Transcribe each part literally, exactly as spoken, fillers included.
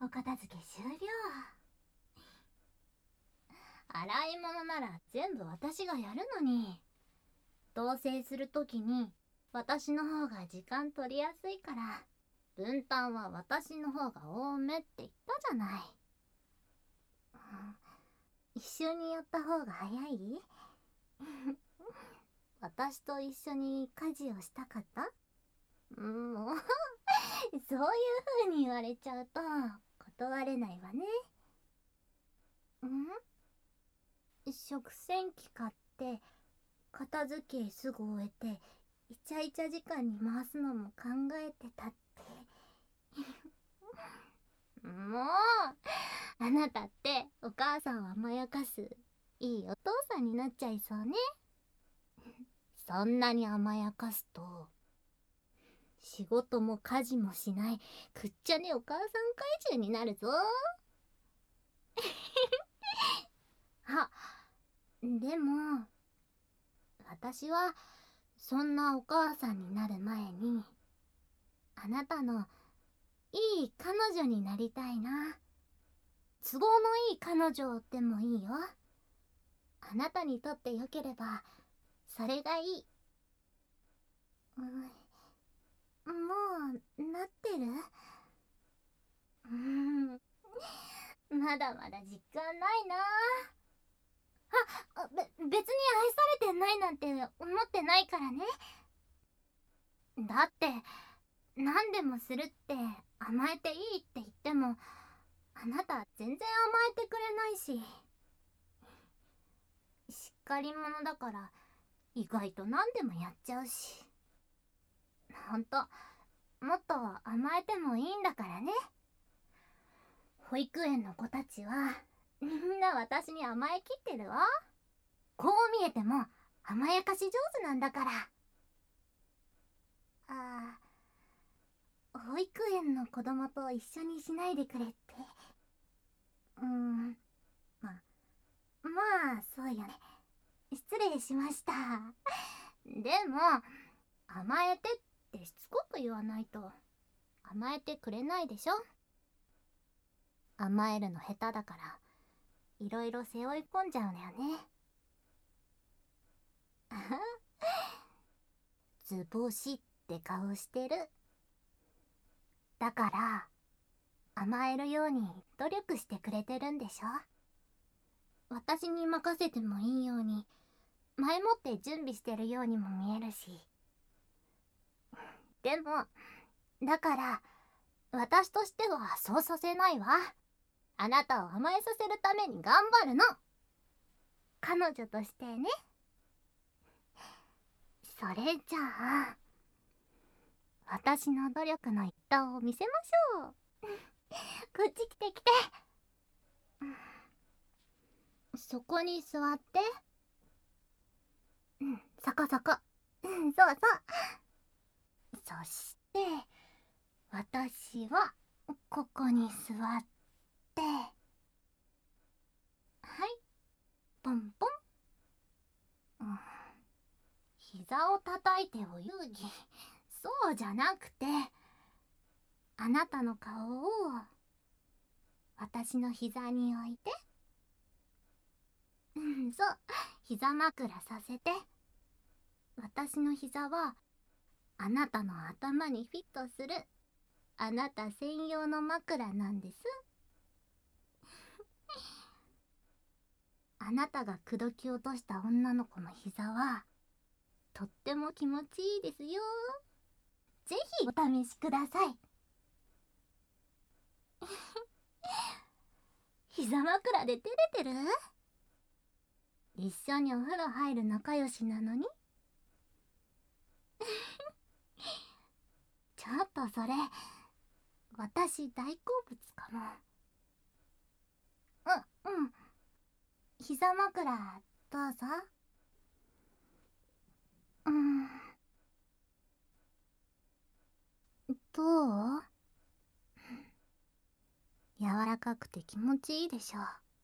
お片付け終了。洗い物なら全部私がやるのに。同棲するときに私の方が時間取りやすいから分担は私の方が多めって言ったじゃない。一緒にやった方が早い？私と一緒に家事をしたかった？もうそういう風に言われちゃうと断れないわね。ん？食洗機買って片付けすぐ終えてイチャイチャ時間に回すのも考えてたってもうあなたってお母さんを甘やかすいいお父さんになっちゃいそうね。そんなに甘やかすと仕事も家事もしないくっちゃねお母さん怪獣になるぞ。あ、でも私はそんなお母さんになる前にあなたのいい彼女になりたいな。都合のいい彼女でもいいよ。あなたにとってよければそれがいい。うん、もうなってる？うーん、まだまだ実感ないな。あ、べ、別に愛されてないなんて思ってないからね。だって何でもするって甘えていいって言ってもあなた全然甘えてくれないし、しっかり者だから意外と何でもやっちゃうし。ほんともっと甘えてもいいんだからね。保育園の子たちはみんな私に甘えきってるわ。こう見えても甘やかし上手なんだから。ああ、保育園の子供と一緒にしないでくれって。うーん、ままあそうよね。失礼しました。でも甘えてってしつこく言わないと甘えてくれないでしょ。甘えるの下手だからいろいろ背負い込んじゃうのよね。図星って顔してる。だから甘えるように努力してくれてるんでしょ。私に任せてもいいように前もって準備してるようにも見えるし。でもだから私としてはそうさせないわ。あなたを甘えさせるために頑張るの。彼女としてね。それじゃあ私の努力の一端を見せましょう。こっち来て来て。そこに座って。うん、そこそこ。うん、そうそう。そして私はここに座って、はい、ポンポン。うん、膝を叩いてお遊戯。そうじゃなくてあなたの顔を私の膝に置いて。うん、そう、膝枕させて。私の膝はあなたの頭にフィットするあなた専用の枕なんです。あなたが口説き落とした女の子の膝はとっても気持ちいいですよ。ぜひお試しください。膝枕で照れてる？一緒にお風呂入る仲良しなのに。ちょっとそれ私大好物かも。う、うん。膝枕どうぞ。うん。どう？柔らかくて気持ちいいでしょ。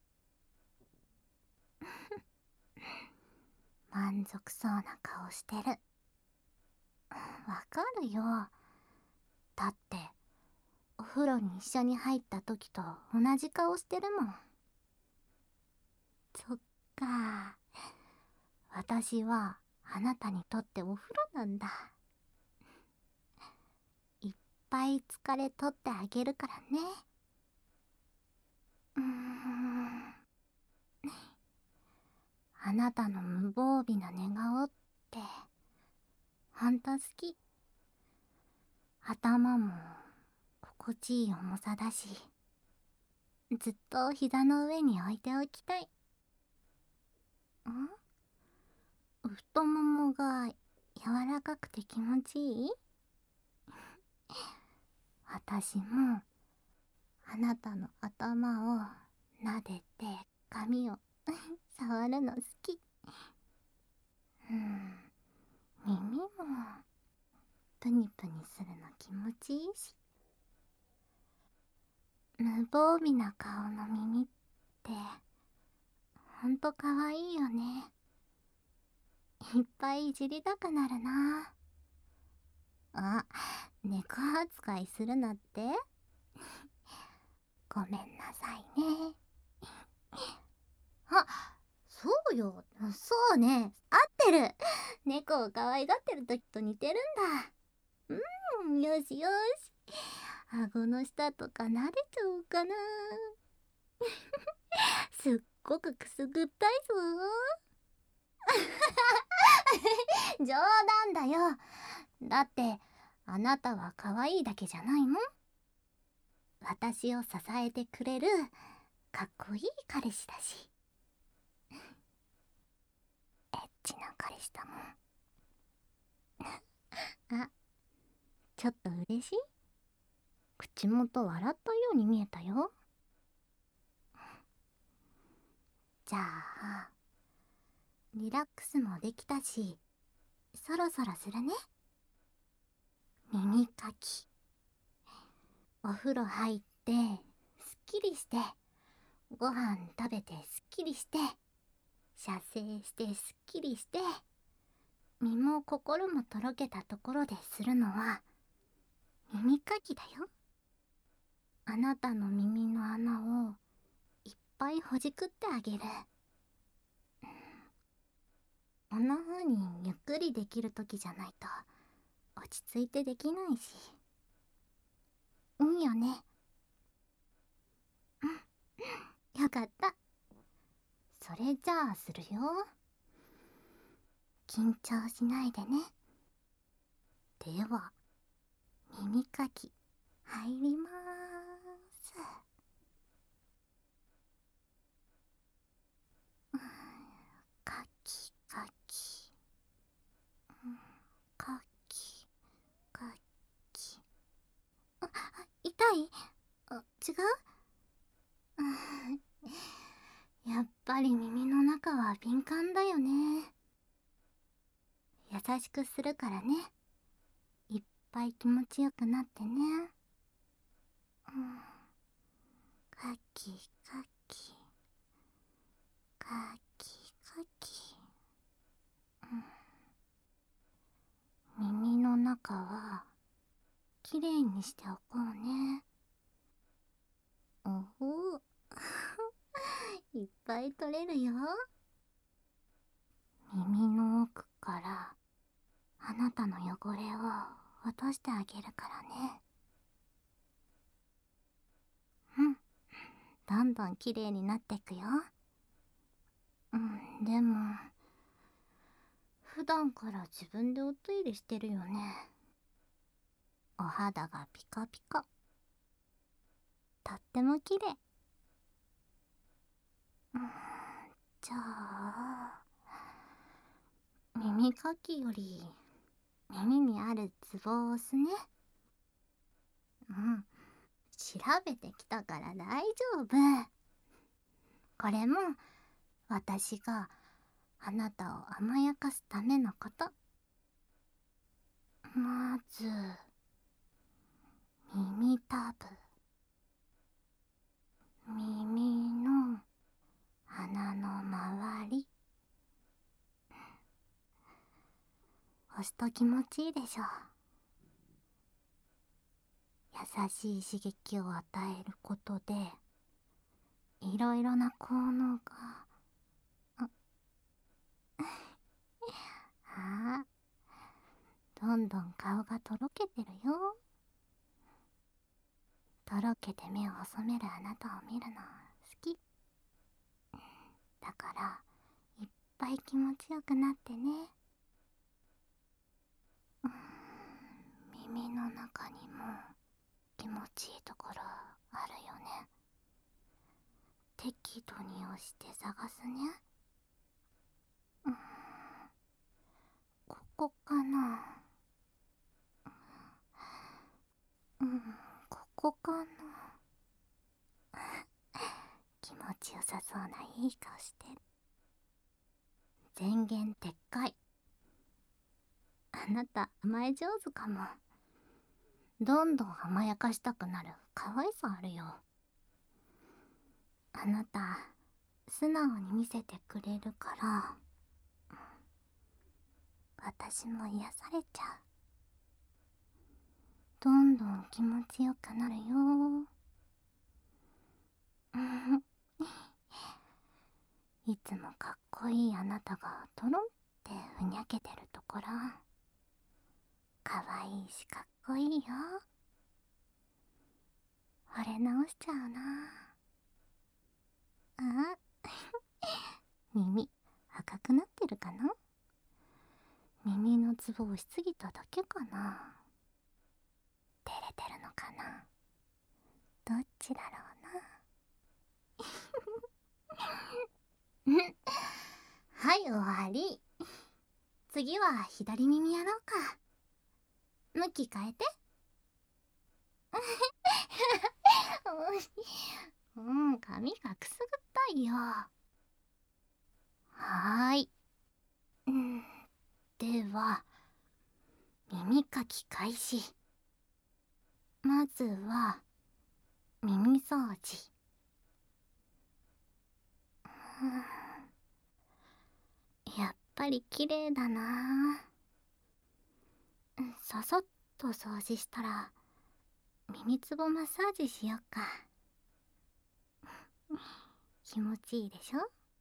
満足そうな顔してる。わかるよ。だってお風呂に一緒に入った時と同じ顔してるもん。そっか。私はあなたにとってお風呂なんだ。いっぱい疲れ取ってあげるからね。うーん。あなたの無防備な寝顔ってほんと好き。頭も心地いい重さだし、ずっと膝の上に置いておきたい。ん？太ももが柔らかくて気持ちいい？私もあなたの頭を撫でて髪を触るの好き。うん、耳もプニプニするの気持ちいいし。無防備な顔の耳ってほんとかわいいよね。いっぱいいじりたくなるな。あ、猫扱いするなって？ごめんなさいね。あ、そうよ。そうね。合ってる。猫を可愛がってる時と似てるんだ。うん、よしよし。顎の下とか撫でちゃおうかな。すっごくくすぐったいぞ。冗談だよ。だってあなたは可愛いだけじゃないもん。私を支えてくれるかっこいい彼氏だし。エッチな彼氏だもん。あ、ちょっと嬉しい？口元笑ったように見えたよ。じゃあリラックスもできたし、そろそろするね。耳かき。お風呂入ってすっきりして、ご飯食べてすっきりして、射精してすっきりして、身も心もとろけたところでするのは耳かきだよ。あなたの耳の穴をいっぱいほじくってあげる。こんな風にゆっくりできる時じゃないと落ち着いてできないし。いいよね。うん、よかった。それじゃあするよ。緊張しないでね。では耳かき入りまーす。かきかき、かきかき。あ、痛い？あ、違う？やっぱり耳の中は敏感だよね。優しくするからね。いっぱい気持ちよくなってね。うん、かきかきかきかき、うん、耳の中はきれいにしておこうね。おほいっぱい取れるよ。耳の奥からあなたの汚れを落としてあげるからね。うん、どんどんきれいになっていくよ。うん、でも普段から自分でお手入れしてるよね。お肌がピカピカ、とってもきれい。うん、じゃあ耳かきより耳にあるツボを押すね。うん、調べてきたから大丈夫。これも私があなたを甘やかすためのこと。まず耳たぶ、耳の鼻の周り、押すと気持ちいいでしょ。 しい刺激を与えることでいろいろな効能がああどんどん顔がとろけてるよ。とろけて目を細めるあなたを見るの好きだから、いっぱい気持ちよくなってね。うーん耳の中にも気持ちいいところあるよね。適度に押して探すね。うーんここかな。うん、ここかな。気持ちよさそうないい顔してる。前言撤回。あなた甘え上手かも。どんどん甘やかしたくなる可愛さあるよ。あなた素直に見せてくれるから私も癒されちゃう。どんどん気持ちよくなるよ。いつもかっこいいあなたがトロンってふにゃけてるところかわいいしかっこいいよ。惚れ直しちゃうなあ。耳赤くなってるかな。耳のツボ押しすぎただけかな。照れてるのかな。どっちだろうな。はい終わり。次は左耳やろうか。向き変えて。うん髪がくすぐったいよ。はーい、うん、では耳かき開始。まずは耳掃除。やっぱり綺麗だな。ささっと掃除したら耳つぼマッサージしよっか。気持ちいいでしょ。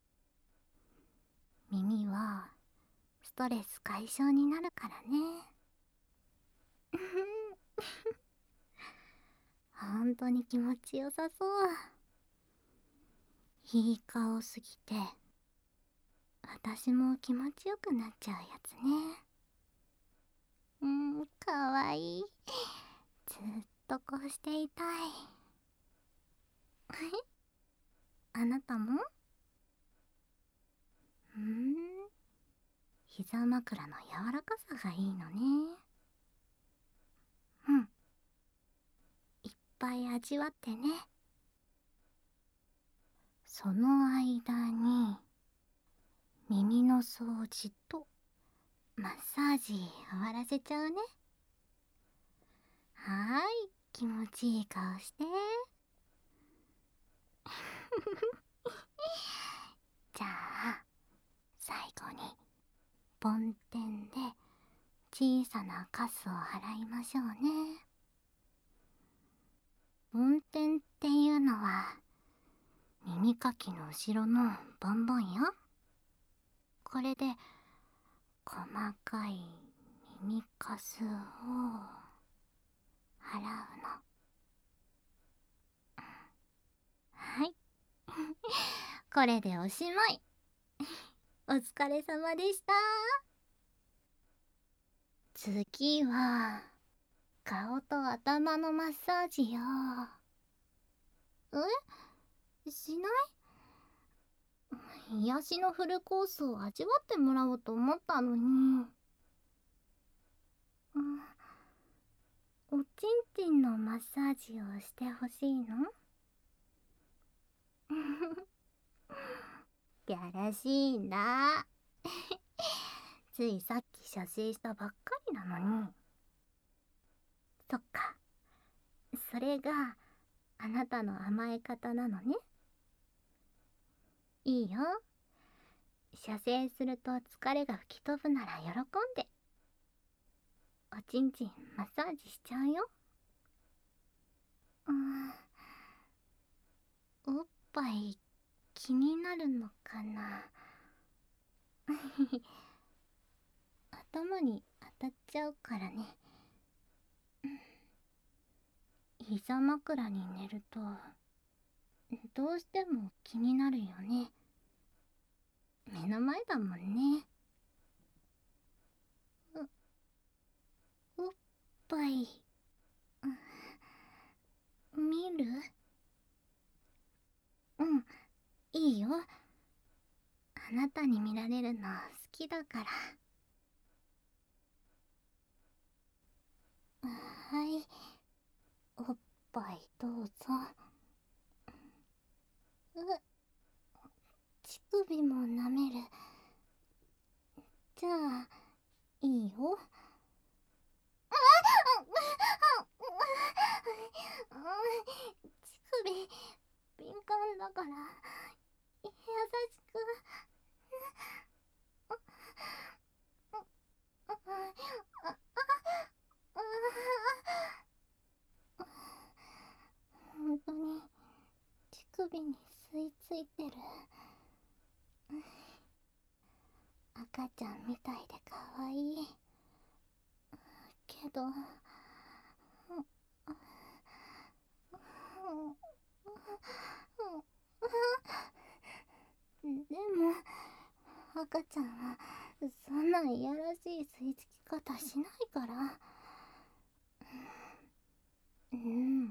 耳はストレス解消になるからね。ほんとに気持ちよさそう。いい顔すぎて私も気持ちよくなっちゃうやつね。うん、かわいい。ずっとこうしていたい。あなたも？うーん、膝枕の柔らかさがいいのね。うん、いっぱい味わってね。その間に耳の掃除とマッサージ終わらせちゃうね。はーい、気持ちいい顔して。じゃあ最後にボンテンで小さなカスを払いましょうね。ボンテンっていうのは耳かきの後ろのボンボンよ。これで細かい耳かすを払うの。はい。これでおしまい。お疲れ様でした。次は顔と頭のマッサージよ。え？しない？癒しのフルコースを味わってもらおうと思ったのに。うん、おちんちんのマッサージをしてほしいの？やらしいんだ。ついさっき射精したばっかりなのに。そっか、それがあなたの甘え方なのね。いいよ。射精すると疲れが吹き飛ぶなら喜んで。おちんちんマッサージしちゃうよ。 うん、おっぱい気になるのかな。頭に当たっちゃうからね。膝枕に寝るとどうしても気になるよね。目の前だもんね。お、おっぱい、見る？うん、いいよ。あなたに見られるの好きだから。はい、おっぱいどうぞ。う、乳首も舐める。じゃあ、いいよ。乳首、敏感だから、優しく。本当に乳首に吸い付いてる。赤ちゃんみたいでかわいいけど、でも赤ちゃんはそんないやらしい吸い付き方しないから。うん、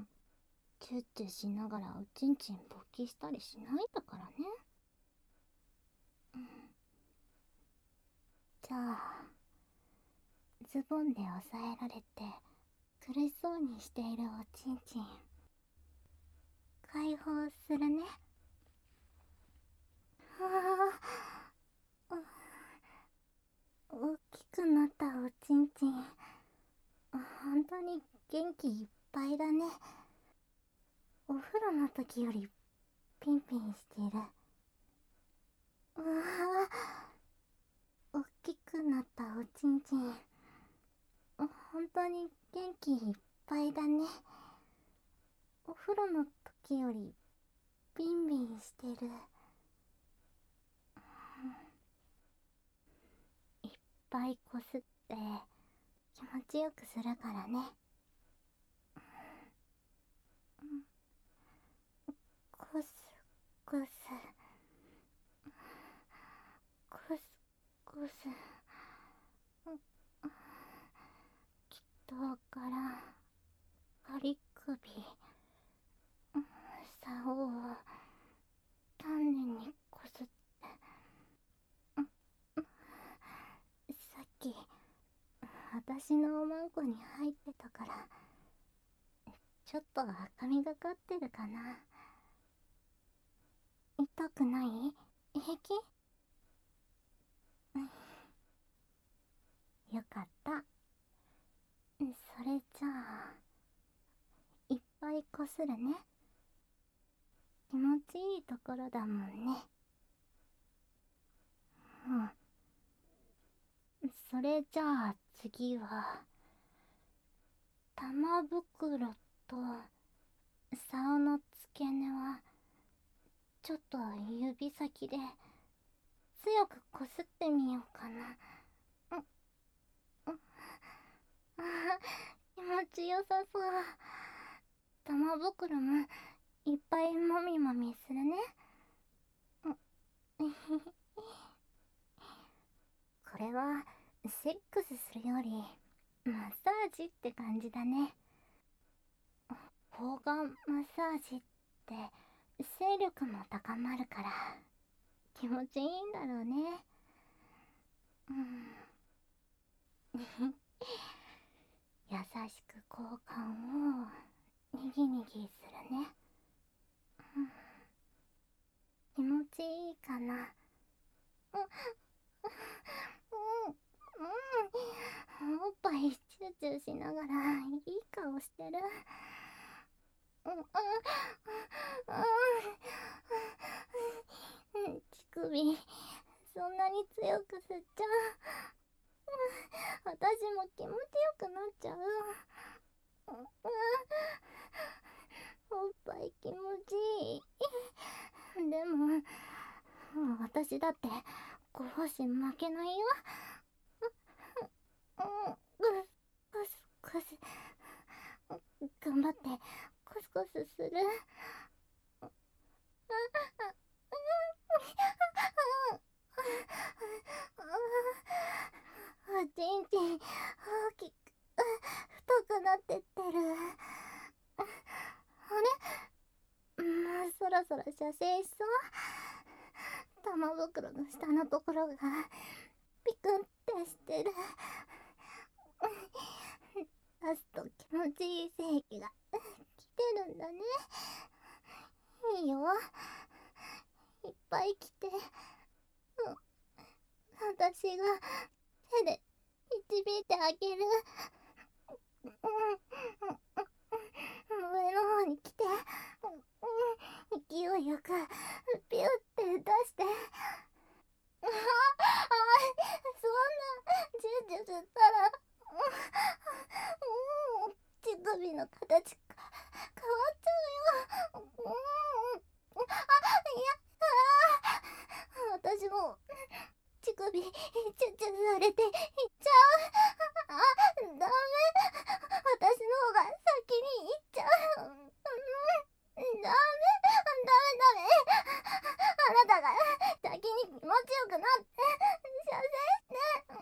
チュッチュしながらおちんちん勃起したりしないだからね。じゃあ、ズボンで押さえられて苦しそうにしているおちんちん解放するね。はあ、大きくなったおちんちん、本当に元気いっぱいだね。お風呂の時よりピンピンしてる。うわあ、大きくなったおちんちん、本当に元気いっぱいだね。お風呂の時よりビンビンしてる。いっぱいこすって気持ちよくするからね。こすこすこすこす、きっとわからん。ガリ首、竿を丹念にこすって。さっき私のおまんこに入ってたからちょっと赤みがかってるかな。痛くない？平気？よかった。それじゃあいっぱいこするね。気持ちいいところだもんね。うん、それじゃあ次は玉袋と竿の付け根はちょっと指先で強くこすってみようかな。うん、うん、あ気持ちよさそう。玉袋もいっぱいもみもみするね。うん、これはセックスするよりマッサージって感じだね。抗がんマッサージって勢力も高まるから気持ちいいんだろうね。うん、優しく交換をにぎにぎするね。うん、気持ちいいかな。うん、うん、うん、おっぱいチューチューしながらいい顔してる。うん、うん、うん、乳首そんなに強く吸っちゃう。私も気持ちよくなっちゃう。 い気持ちいい。でも私だってご両親負けないよ。うん、コスコス頑張ってコスコスする。おちんちん大きく太くなってってる。あれ、もうそろそろ射精しそう。玉袋の下のところがピクンってしてる。出すと気持ちいい精液が来てるんだね。いいよ、いっぱい来て。うん、私が手で導いてあげる。うん、上の方に来て、うん、勢いよくピュって出して。ああ、そんなジュジュしたら、うん、乳首の形変わっちゃうよ。うん、あ、いや、あ、私も乳首チュチュされていっちゃう。あ、ダメ、私の方が先に行っちゃう。うん、ダメ、ダメダメ。あなたが先に気持ちよくなって射精して。うん、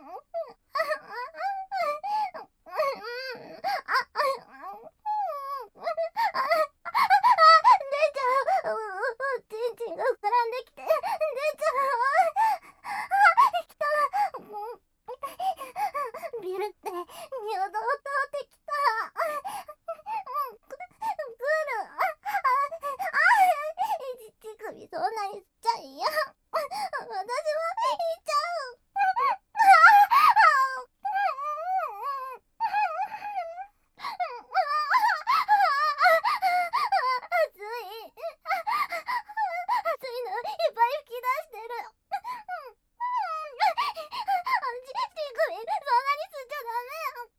出ちゃう。ちんちんが膨らんできて出ちゃう。来た。ビルって尿道通ってきた。くる。乳首そんなに吸っちゃいや。私もいっちゃう。熱い。熱いのいっぱい吹き出してる。乳首そんなに吸っちゃダメ。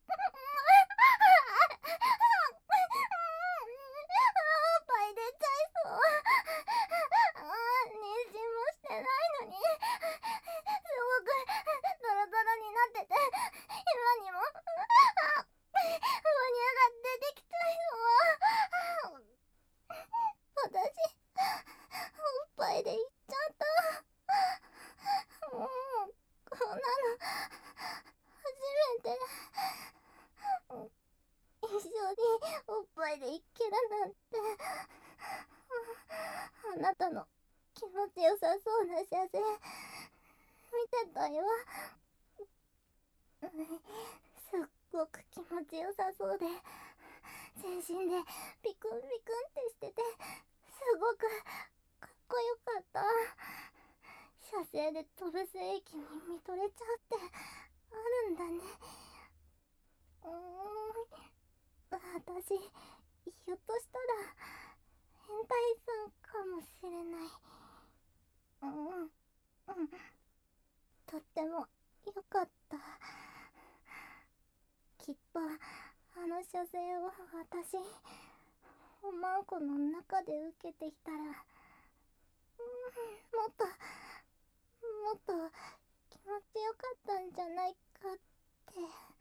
おっぱい出ちゃいそう。妊娠もしてないのにすごくドロドロになってて、今にも母乳が出てきちゃいそう。私おっぱいでいっちゃった。もうこんなの初めて。一緒におっぱいでいけるなんて。あなたの気持ちよさそうな写真見てたよ。すっごく気持ちよさそうで、全身でピクンピクンってしてて、すごくかっこよかった。射精で飛ぶ精液に見とれちゃうってあるんだね。うーん、私ひょっとしたら変態さんかもしれない。うん、うん、とってもよかった。きっとあの射精を私おまんこの中で受けていたら、うん、もっともっと気持ちよかったんじゃないかって。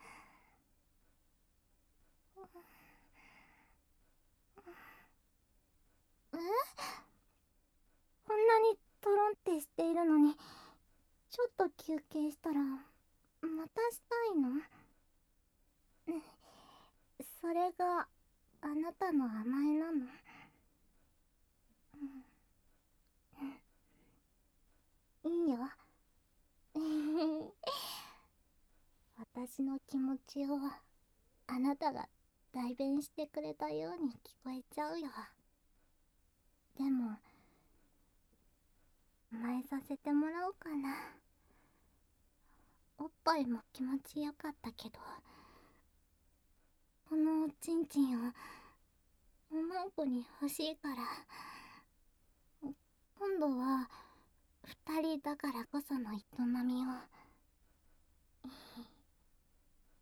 え、こんなにトロンってしているのにちょっと休憩したらまたしたいの？それがあなたの甘えなの？うん、いいよ。私の気持ちをあなたが代弁してくれたように聞こえちゃうよ。でも甘えさせてもらおうかな。おっぱいも気持ちよかったけど、このおちんちんをおまんこに欲しいから、今度は二人だからこその営みを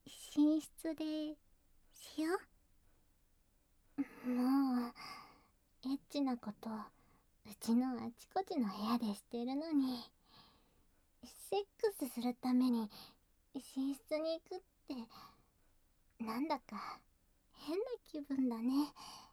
寝室でしよう。もうエッチなことうちのあちこちの部屋でしてるのに、セックスするために寝室に行くってなんだか変な気分だね。